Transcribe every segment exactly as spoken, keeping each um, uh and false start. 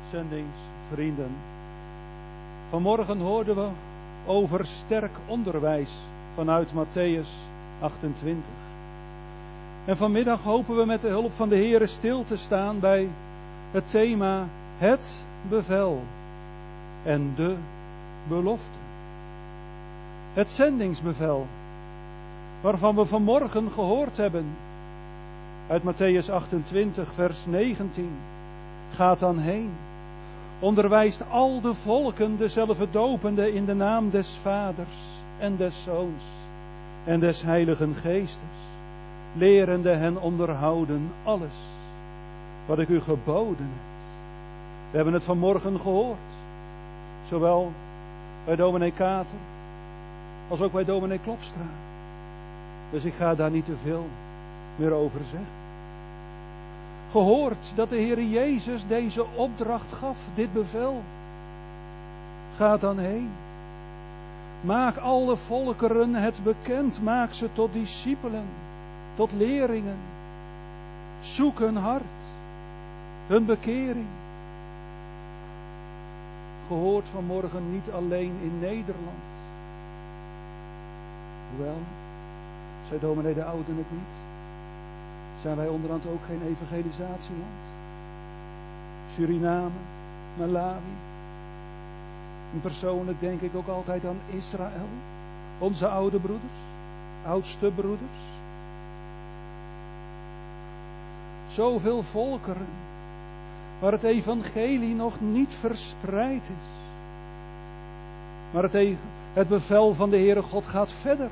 zendingsvrienden. Vanmorgen hoorden we over sterk onderwijs vanuit Mattheüs achtentwintig. En vanmiddag hopen we met de hulp van de Heere stil te staan bij het thema het bevel en de belofte. Het zendingsbevel, waarvan we vanmorgen gehoord hebben uit Mattheüs achtentwintig vers negentien. Gaat dan heen, onderwijst al de volken dezelfde dopende in de naam des Vaders en des Zoons en des Heiligen Geestes, lerende hen onderhouden alles wat ik u geboden heb. We hebben het vanmorgen gehoord, zowel bij dominee Kater als ook bij dominee Klopstra. Dus ik ga daar niet te veel meer over zeggen. Gehoord dat de Heere Jezus deze opdracht gaf, dit bevel. Ga dan heen. Maak alle volkeren het bekend. Maak ze tot discipelen, tot leerlingen. Zoek hun hart, hun bekering. Gehoord vanmorgen niet alleen in Nederland. Hoewel, zei dominee de Ouden het niet. Zijn wij onderhand ook geen evangelisatieland? Suriname, Malawi. En persoonlijk denk ik ook altijd aan Israël. Onze oude broeders, oudste broeders. Zoveel volkeren waar het evangelie nog niet verspreid is. Maar het, e- het bevel van de Heere God gaat verder.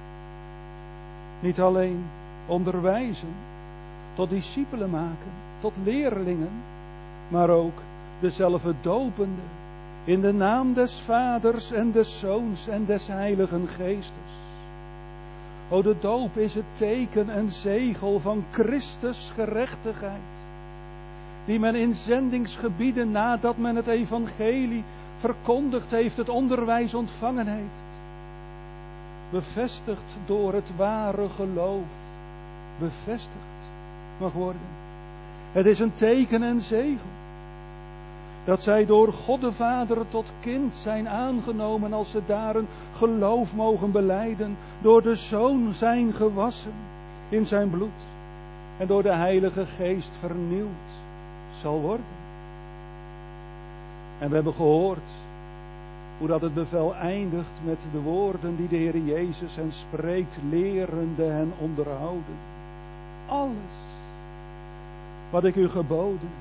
Niet alleen onderwijzen, tot discipelen maken, tot leerlingen, maar ook dezelfde dopende, in de naam des Vaders en des Zoons en des Heiligen Geestes. O, de doop is het teken en zegel van Christus gerechtigheid, die men in zendingsgebieden nadat men het evangelie verkondigd heeft, het onderwijs ontvangen heeft, bevestigd door het ware geloof, bevestigd mag worden. Het is een teken en zegel dat zij door God de Vader tot kind zijn aangenomen als ze daar een geloof mogen belijden, door de Zoon zijn gewassen in zijn bloed en door de Heilige Geest vernieuwd zal worden. En we hebben gehoord hoe dat het bevel eindigt met de woorden die de Heer Jezus hen spreekt, lerende hen onderhouden. Alles wat ik u geboden.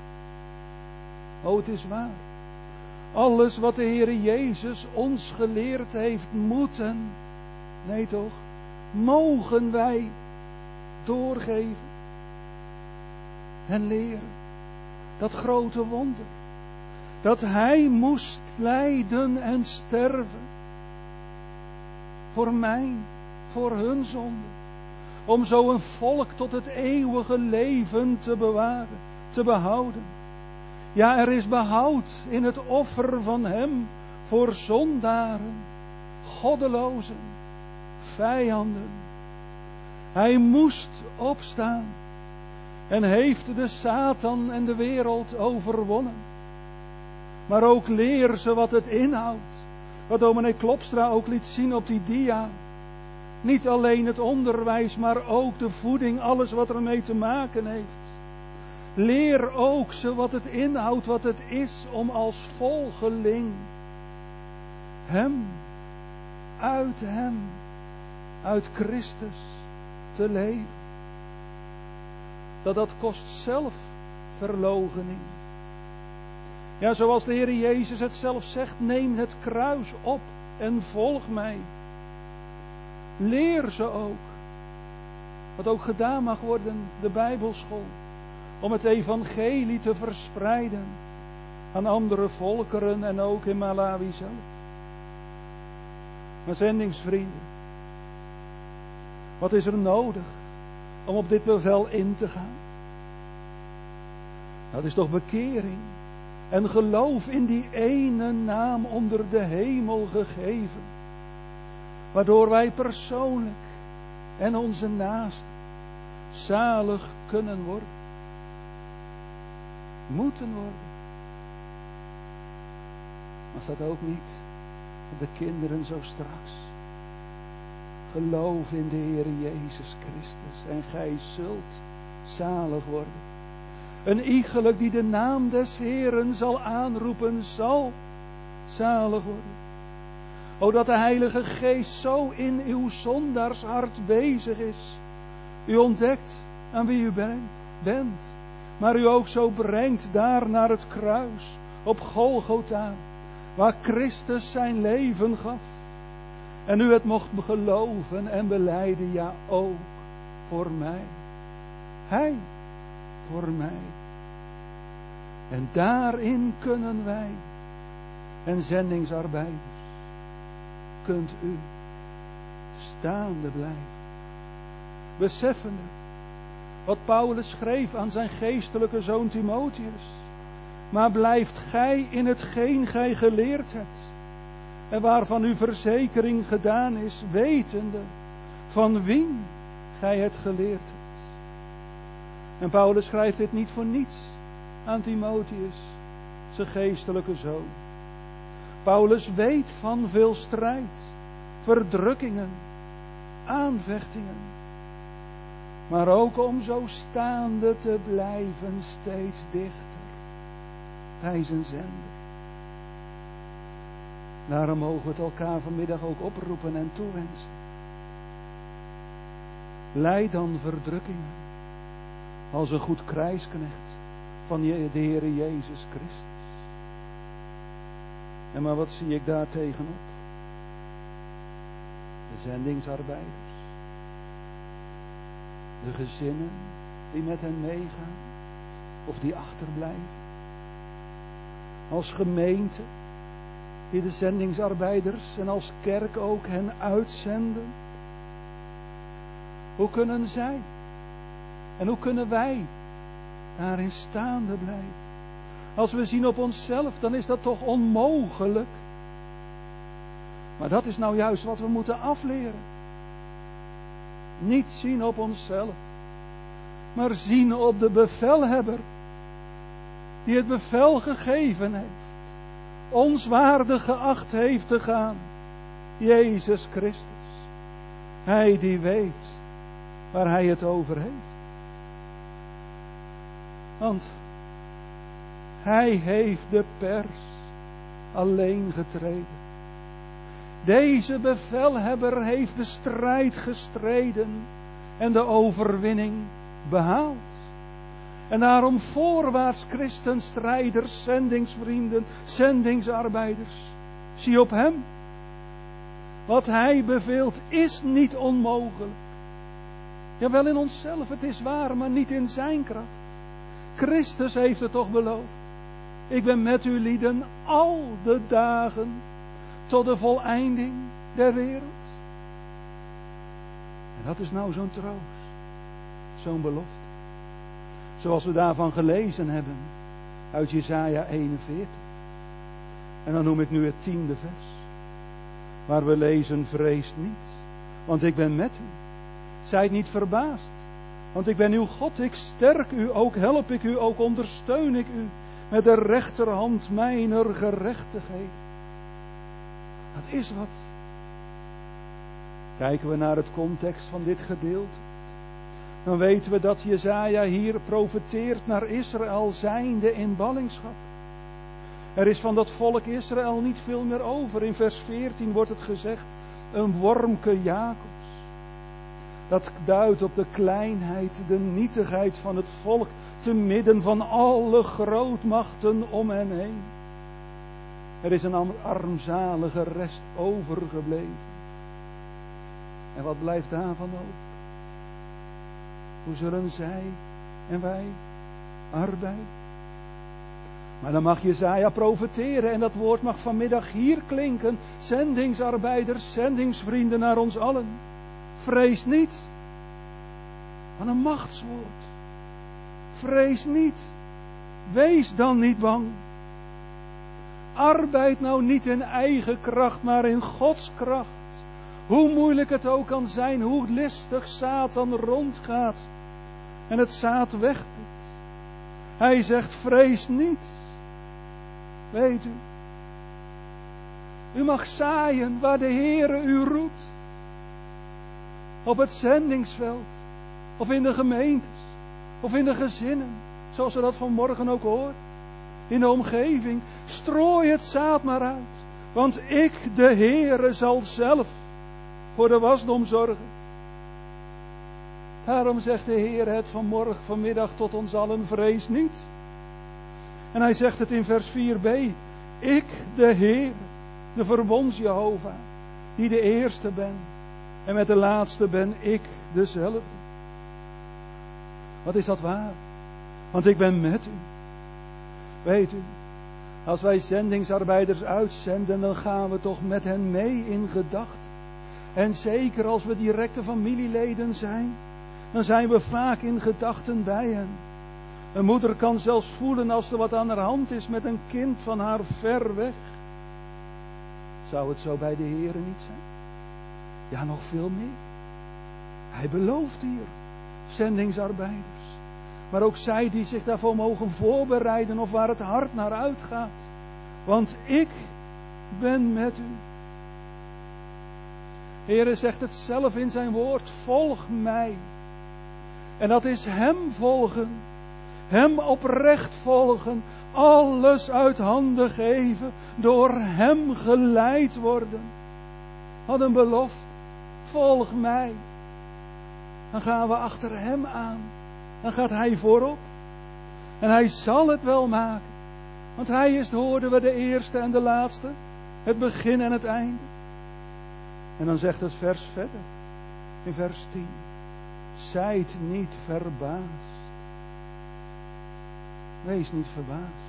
O, het is waar. Alles wat de Heer Jezus ons geleerd heeft moeten, nee toch, mogen wij doorgeven en leren. Dat grote wonder. Dat Hij moest lijden en sterven. Voor mij, voor hun zonde. Om zo een volk tot het eeuwige leven te bewaren, te behouden. Ja, er is behoud in het offer van Hem voor zondaren, goddelozen, vijanden. Hij moest opstaan en heeft de Satan en de wereld overwonnen. Maar ook leer ze wat het inhoudt. Wat dominee Klopstra ook liet zien op die dia. Niet alleen het onderwijs, maar ook de voeding, alles wat ermee te maken heeft. Leer ook ze wat het inhoudt, wat het is om als volgeling Hem, uit Hem, uit Christus te leven. Dat dat kost zelfverloochening. Ja, zoals de Heer Jezus het zelf zegt, neem het kruis op en volg mij. Leer ze ook, wat ook gedaan mag worden, de Bijbelschool, om het evangelie te verspreiden aan andere volkeren en ook in Malawi zelf. Maar zendingsvrienden, wat is er nodig om op dit bevel in te gaan? Dat is toch bekering en geloof in die ene naam onder de hemel gegeven, waardoor wij persoonlijk en onze naasten zalig kunnen worden, moeten worden, Was dat ook niet de kinderen zo straks? Geloof in de Heer Jezus Christus en gij zult zalig worden. Een iegelijk die de naam des Heeren zal aanroepen, zal zalig worden. O, dat de Heilige Geest zo in uw zondaarshart bezig is. U ontdekt aan wie u bent, maar u ook zo brengt daar naar het kruis op Golgotha, waar Christus zijn leven gaf. En u het mocht geloven en belijden, ja ook voor mij. Hij voor mij. En daarin kunnen wij, en zendingsarbeiders, kunt u staande blijven. Beseffende wat Paulus schreef aan zijn geestelijke zoon Timotheus. Maar blijft gij in hetgeen gij geleerd hebt, en waarvan uw verzekering gedaan is, wetende van wien gij het geleerd hebt. En Paulus schrijft dit niet voor niets aan Timotheus, zijn geestelijke zoon. Paulus weet van veel strijd, verdrukkingen, aanvechtingen. Maar ook om zo staande te blijven steeds dichter bij zijn zender. Daarom mogen we het elkaar vanmiddag ook oproepen en toewensen. Lijd dan verdrukkingen als een goed krijgsknecht van de Heere Jezus Christus. En maar wat zie ik daar tegenop? De zendingsarbeiders. De gezinnen die met hen meegaan of die achterblijven. Als gemeente die de zendingsarbeiders en als kerk ook hen uitzenden. Hoe kunnen zij en hoe kunnen wij daarin staande blijven? Als we zien op onszelf, dan is dat toch onmogelijk. Maar dat is nou juist wat we moeten afleren. Niet zien op onszelf, maar zien op de bevelhebber, die het bevel gegeven heeft, ons waardig geacht heeft te gaan, Jezus Christus. Hij die weet waar hij het over heeft. Want hij heeft de pers alleen getreden. Deze bevelhebber heeft de strijd gestreden en de overwinning behaald. En daarom voorwaarts christenstrijders, zendingsvrienden, zendingsarbeiders. Zie op hem. Wat hij beveelt is niet onmogelijk. Jawel in onszelf, het is waar, maar niet in zijn kracht. Christus heeft het toch beloofd. Ik ben met u lieden al de dagen tot de voleinding der wereld. En dat is nou zo'n troost. Zo'n belofte. Zoals we daarvan gelezen hebben. Uit Jesaja eenenveertig. En dan noem ik nu het tiende vers. Waar we lezen, vreest niet. Want ik ben met u. Zijt niet verbaasd. Want ik ben uw God. Ik sterk u. Ook help ik u. Ook ondersteun ik u. Met de rechterhand mijner gerechtigheid. Dat is wat. Kijken we naar het context van dit gedeelte. Dan weten we dat Jesaja hier profeteert naar Israël zijnde in ballingschap. Er is van dat volk Israël niet veel meer over. In vers veertien wordt het gezegd, een wormke Jacobs. Dat duidt op de kleinheid, de nietigheid van het volk te midden van alle grootmachten om hen heen. Er is een armzalige rest overgebleven. En wat blijft daarvan over? Hoe zullen zij en wij arbeiden? Maar dan mag Jesaja profeteren en dat woord mag vanmiddag hier klinken. Zendingsarbeiders, zendingsvrienden naar ons allen. Vrees niet. Wat een machtswoord. Vrees niet. Wees dan niet bang. Arbeid nou niet in eigen kracht, maar in Gods kracht. Hoe moeilijk het ook kan zijn, hoe listig Satan rondgaat en het zaad wegpikt. Hij zegt, vrees niet. Weet u, U mag zaaien waar de Heere u roept. Op het zendingsveld. Of in de gemeentes. Of in de gezinnen. Zoals we dat vanmorgen ook hoorden. In de omgeving. Strooi het zaad maar uit. Want ik, de Heere, zal zelf voor de wasdom zorgen. Daarom zegt de Heer het vanmorgen, vanmiddag tot ons allen, vrees niet. En hij zegt het in vers vier b. Ik, de Heer, de verbonds Jehovah, die de eerste ben. En met de laatste ben ik dezelfde. Wat is dat waar? Want ik ben met u. Weet u, als wij zendingsarbeiders uitzenden, dan gaan we toch met hen mee in gedachten. En zeker als we directe familieleden zijn, dan zijn we vaak in gedachten bij hen. Een moeder kan zelfs voelen als er wat aan haar hand is met een kind van haar ver weg. Zou het zo bij de Heere niet zijn? Ja, nog veel meer. Hij belooft hier zendingsarbeiders. Maar ook zij die zich daarvoor mogen voorbereiden of waar het hart naar uitgaat. Want ik ben met u. De Heere zegt het zelf in zijn woord. Volg mij. En dat is hem volgen. Hem oprecht volgen. Alles uit handen geven. Door hem geleid worden. Wat een belofte. Volg mij. Dan gaan we achter hem aan. Dan gaat hij voorop. En hij zal het wel maken. Want hij is, hoorden we, de eerste en de laatste. Het begin en het einde. En dan zegt het vers verder. In vers tien. Zijt niet verbaasd. Wees niet verbaasd.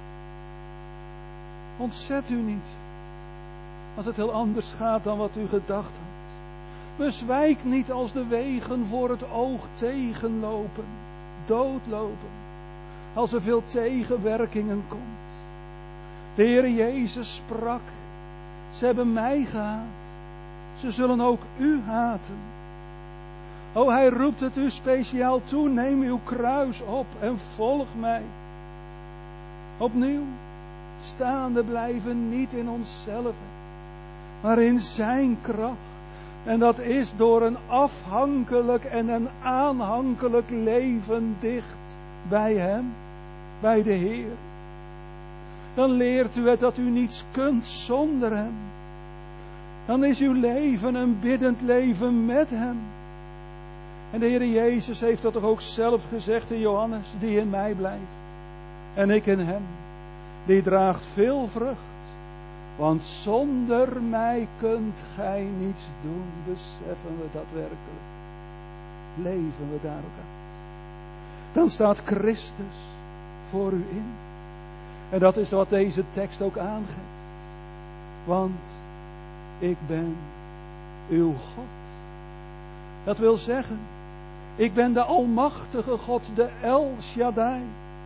Ontzet u niet. Als het heel anders gaat dan wat u gedacht had. Bezwijk niet als de wegen voor het oog tegenlopen. Doodlopen. Als er veel tegenwerkingen komt. De Heer Jezus sprak. Ze hebben mij gehaat. Ze zullen ook u haten. O, hij roept het u speciaal toe. Neem uw kruis op en volg mij. Opnieuw. Staande blijven niet in onszelf. Maar in zijn kracht. En dat is door een afhankelijk en een aanhankelijk leven dicht bij hem. Bij de Heer. Dan leert u het dat u niets kunt zonder hem. Dan is uw leven een biddend leven met hem. En de Heer Jezus heeft dat toch ook zelf gezegd in Johannes. Die in mij blijft. En ik in hem. Die draagt veel vrucht. Want zonder mij kunt gij niets doen. Beseffen we dat werkelijk. Leven we daar ook uit. Dan staat Christus voor u in. En dat is wat deze tekst ook aangeeft. Want ik ben uw God. Dat wil zeggen, ik ben de almachtige God, de El Shaddai.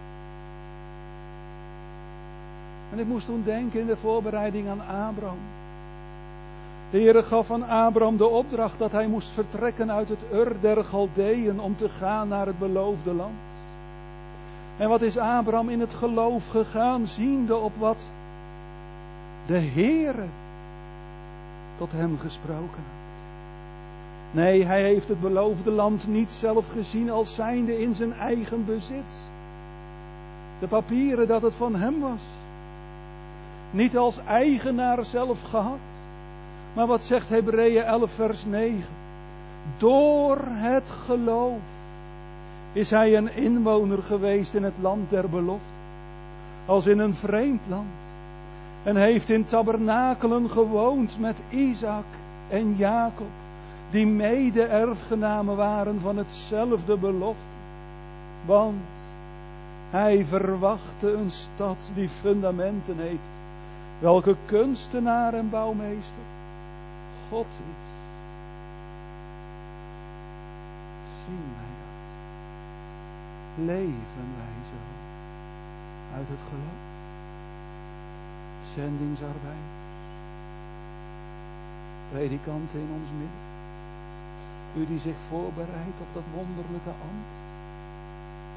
En ik moest toen denken in de voorbereiding aan Abraham. De Heere gaf aan Abraham de opdracht dat hij moest vertrekken uit het Ur der Galdeeën om te gaan naar het beloofde land. En wat is Abraham in het geloof gegaan, ziende op wat de Heere tot hem gesproken had. Nee, hij heeft het beloofde land niet zelf gezien als zijnde in zijn eigen bezit. De papieren dat het van hem was. Niet als eigenaar zelf gehad. Maar wat zegt Hebreeën elf vers negen? Door het geloof is hij een inwoner geweest in het land der belofte. Als in een vreemd land. En heeft in tabernakelen gewoond met Isaac en Jacob. Die mede erfgenamen waren van hetzelfde belofte. Want hij verwachtte een stad die fundamenten heeft. Welke kunstenaar en bouwmeester God is. Zien wij dat? Leven wij zo uit het geloof? Zendingsarbeiders. Predikanten in ons midden. U die zich voorbereidt op dat wonderlijke ambt.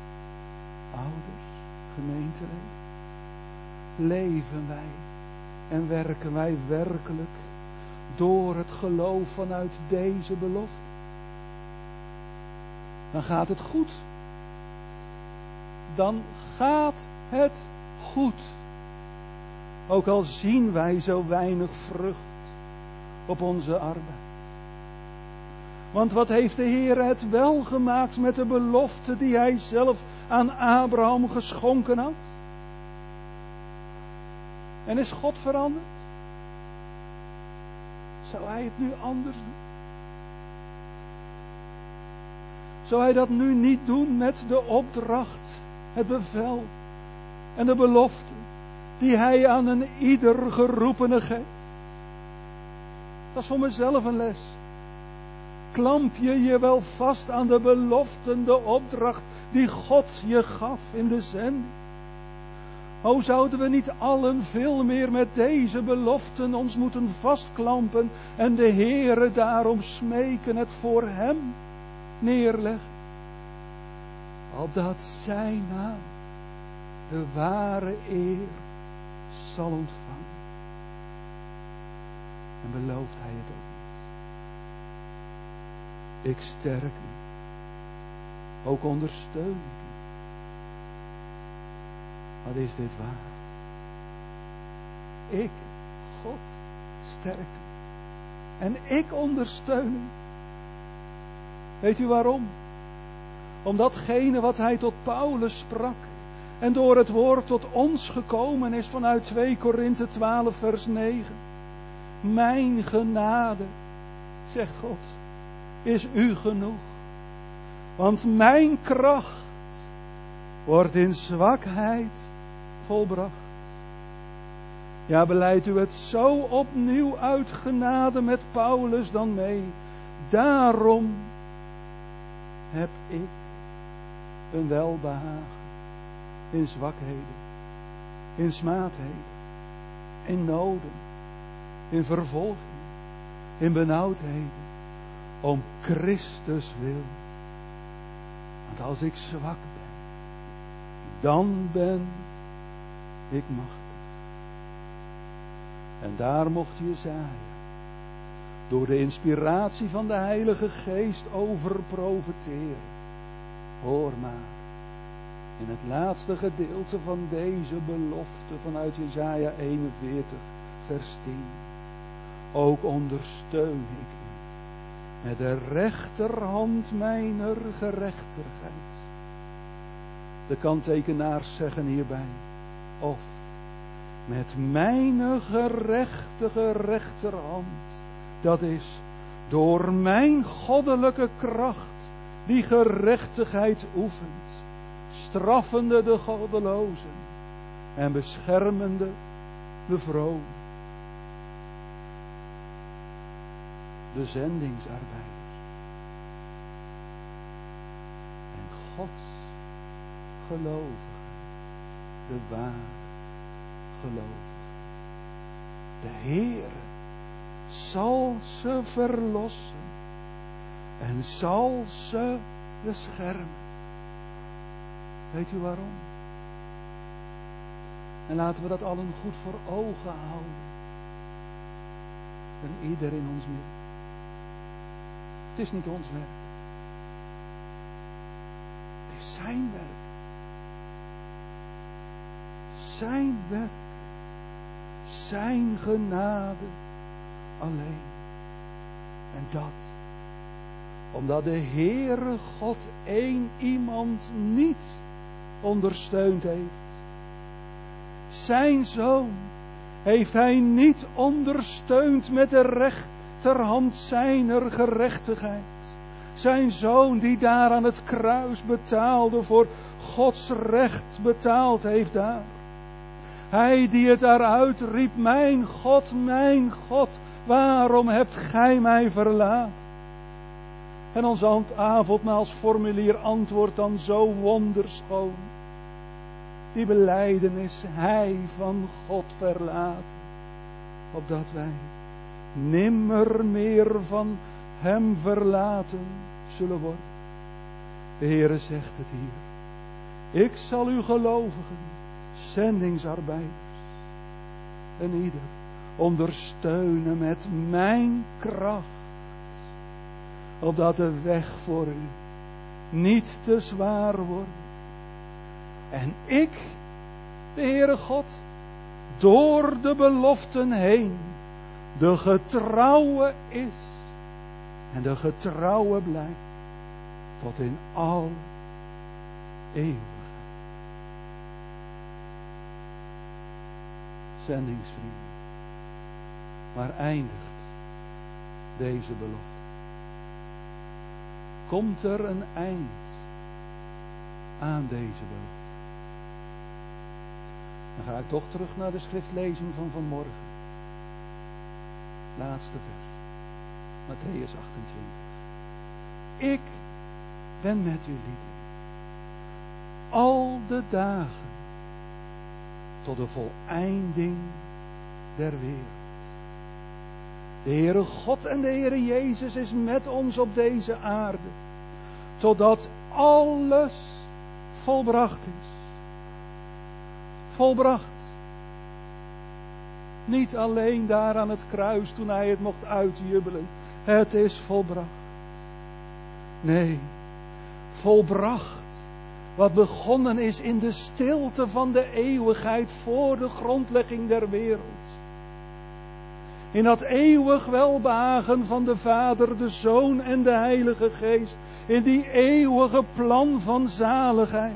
Ouders, gemeenteleden. Leven wij En werken wij werkelijk door het geloof vanuit deze belofte? Dan gaat het goed. Dan gaat het goed. Ook al zien wij zo weinig vrucht op onze arbeid. Want wat heeft de Heer het wel gemaakt met de belofte die Hij zelf aan Abraham geschonken had? En is God veranderd? Zou Hij het nu anders doen? Zou Hij dat nu niet doen met de opdracht, het bevel en de belofte die Hij aan een ieder geroepene geeft? Dat is voor mezelf een les. Klamp je je wel vast aan de beloften, de opdracht die God je gaf in de zending? O, zouden we niet allen veel meer met deze beloften ons moeten vastklampen en de Heere daarom smeken, het voor Hem neerleggen? Opdat Zijn naam de ware eer zal ontvangen. En belooft Hij het ook niet. Ik sterk u, ook ondersteun ik u. Wat is dit waar? Ik, God, sterk u. En ik ondersteun u. Weet u waarom? Om datgene wat Hij tot Paulus sprak en door het woord tot ons gekomen is vanuit twee Korinthe twaalf vers negen. Mijn genade, zegt God, is u genoeg. Want mijn kracht wordt in zwakheid volbracht. Ja, beleidt u het zo opnieuw uit genade met Paulus dan mee. Daarom heb ik een welbehagen in zwakheden, in smaadheden, in noden, in vervolging, in benauwdheden, om Christus wil. Want als ik zwak ben, dan ben ik machtig. En daar mocht Jesaja door de inspiratie van de Heilige Geest over profeteren. Hoor maar, in het laatste gedeelte van deze belofte vanuit Jesaja eenenveertig vers tien. Ook ondersteun ik u met de rechterhand mijner gerechtigheid. De kanttekenaars zeggen hierbij, of met mijn gerechtige rechterhand. Dat is door mijn goddelijke kracht die gerechtigheid oefent, straffende de goddelozen en beschermende de vroom. De zendingsarbeiders. En Gods gelovigen, de ware gelovigen. De Heere zal ze verlossen en zal ze beschermen. Weet u waarom? En laten we dat allen goed voor ogen houden. En ieder in ons midden. Het is niet ons werk. Het is zijn werk. Zijn werk. Zijn genade alleen. En dat omdat de Heere God één iemand niet ondersteund heeft. Zijn Zoon heeft Hij niet ondersteund met de rechterhand zijner gerechtigheid. Zijn Zoon die daar aan het kruis betaalde voor Gods recht betaald heeft daar. Hij die het daaruit riep, mijn God, mijn God, waarom hebt gij mij verlaten? En ons avondmaalsformulier antwoordt dan zo wonderschoon. Die belijdenis, Hij van God verlaten. Opdat wij nimmer meer van Hem verlaten zullen worden. De Heere zegt het hier. Ik zal u gelovigen, zendingsarbeiders, en ieder ondersteunen met mijn kracht, opdat de weg voor u niet te zwaar wordt. En ik, de Heere God, door de beloften heen, de getrouwe is en de getrouwe blijft tot in al eeuwigheid. Zendingsvrienden, waar eindigt deze belofte? Komt er een eind aan deze belofte? Dan ga ik toch terug naar de schriftlezing van vanmorgen. Laatste vers. Mattheüs achtentwintig. Ik ben met u lieden. Al de dagen tot de voleinding der wereld. De Heere God en de Heere Jezus is met ons op deze aarde. Totdat alles volbracht is. Volbracht. Niet alleen daar aan het kruis toen hij het mocht uitjubelen. Het is volbracht. Nee, volbracht. Wat begonnen is in de stilte van de eeuwigheid voor de grondlegging der wereld. In dat eeuwig welbehagen van de Vader, de Zoon en de Heilige Geest. In die eeuwige plan van zaligheid.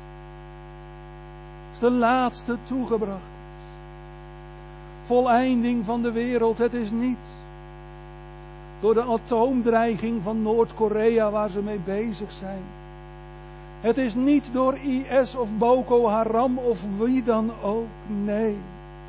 Is de laatste toegebracht. Voleinding van de wereld, het is niet door de atoomdreiging van Noord-Korea waar ze mee bezig zijn. Het is niet door I S of Boko Haram of wie dan ook, nee.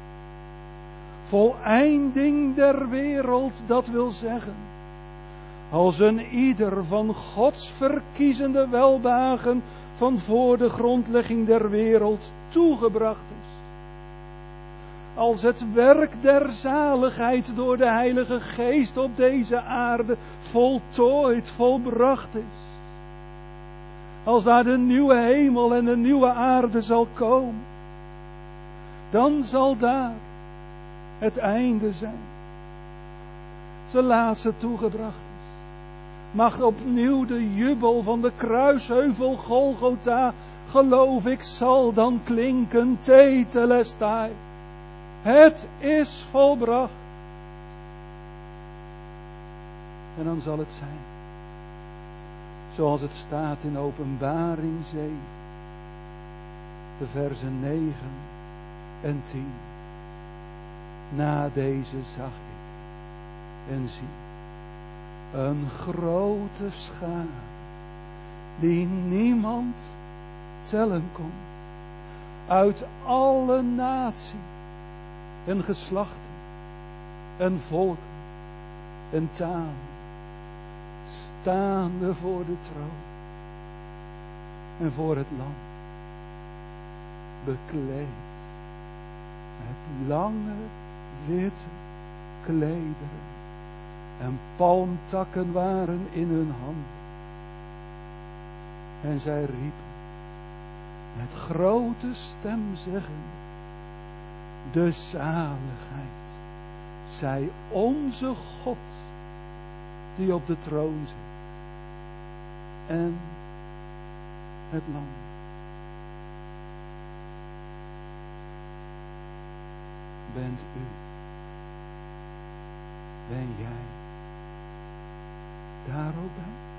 Voleinding der wereld, dat wil zeggen, als een ieder van Gods verkiezende welbehagen van voor de grondlegging der wereld toegebracht is. Als het werk der zaligheid door de Heilige Geest op deze aarde voltooid, volbracht is. Als daar de nieuwe hemel en de nieuwe aarde zal komen. Dan zal daar het einde zijn. Zijn laatste toegebracht is. Mag opnieuw de jubel van de kruisheuvel Golgotha, geloof ik, zal dan klinken. Tetelestai. Het is volbracht. En dan zal het zijn. Zoals het staat in Openbaring zeven. De versen negen en tien. Na deze zag ik en zie een grote schaar die niemand tellen kon. Uit alle naties en geslachten en volken en talen. Staande voor de troon en voor het lam. Bekleed met lange witte klederen. En palmtakken waren in hun handen. En zij riepen met grote stem zeggende: de zaligheid zij onze God die op de troon zit. En het lam. Bent u, ben jij daar ook bij?